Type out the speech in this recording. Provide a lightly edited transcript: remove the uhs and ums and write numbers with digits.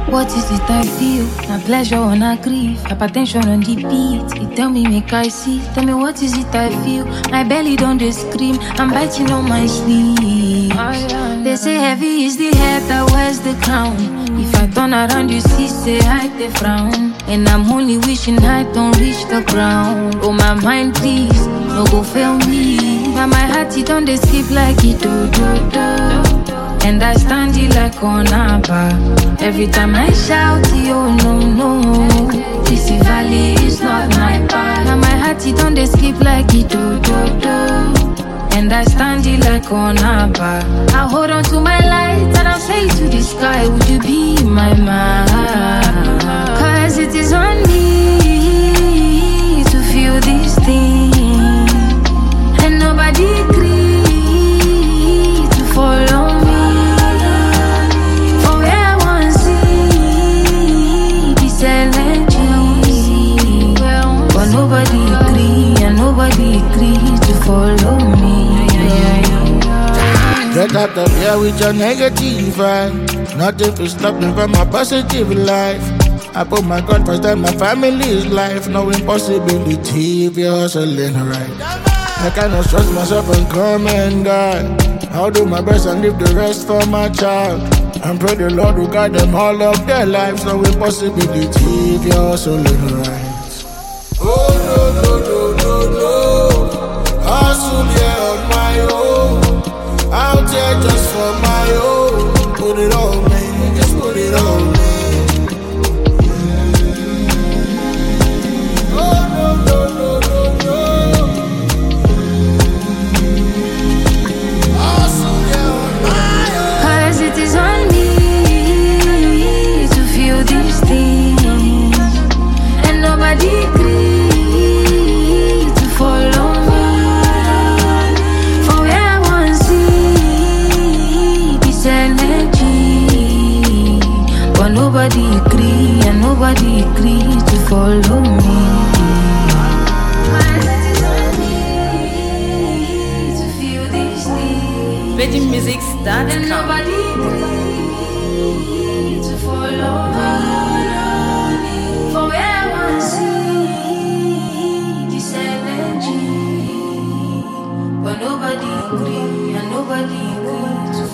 What is it I feel? My pleasure on a grief, hypertension on the beat. You tell me make I see. Tell me what is it I feel? My belly don't dey scream. I'm biting on my sleeve. They say heavy is the head that wears the crown. If I turn around, you see, say I dey frown. And I'm only wishing I don't reach the ground. Oh my mind, please, no go fail me. But my heart, it don't dey skip like it do. And I stand it like on a bar. Every time I shout, oh no. This valley is not my path. Now my heart, it don't dey skip like it do. And I stand it like on a bar. I hold on to my light and I say to the sky, would you be my man? Cause it is on me to feel this thing. And nobody agreed to follow me. But nobody agree, and nobody agrees to follow me. Get out of here with your negative vibe. Nothing to stop me from my positive life. I put my God first and my family's life. No impossibility if you're hustling right. I cannot trust myself and come and die. I'll do my best and leave the rest for my child. And pray the Lord will guide them all of their lives. No impossibility if you're hustling right. Oh no. Hustle here on my own. Out here just for my own. Put it on me, just put it on me. Oh no. Hustle here on my own. Cause it is on me to feel these things. And nobody agrees. Nobody agree, and nobody agrees to follow me. To feel these things. VeggieMusics.com. Nobody agrees to follow me. For where one see this energy, but nobody agree, and nobody agrees to follow me.